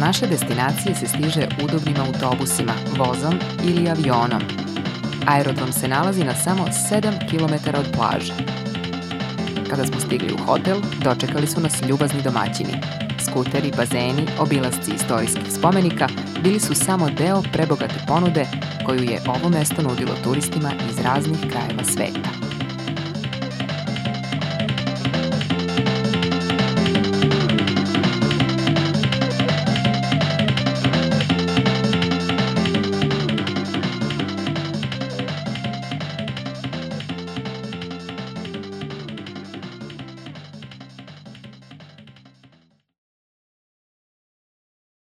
naše destinacije se stiže udobnim autobusima, vozom ili avionom. Aerodrom se nalazi na samo 7 km od plaže. Kada smo stigli u hotel, dočekali su nas ljubazni domaćini. Skuteri, bazeni, obilasci istorijskih spomenika bili su samo deo prebogate ponude koju je ovo mesto nudilo turistima iz raznih krajeva sveta.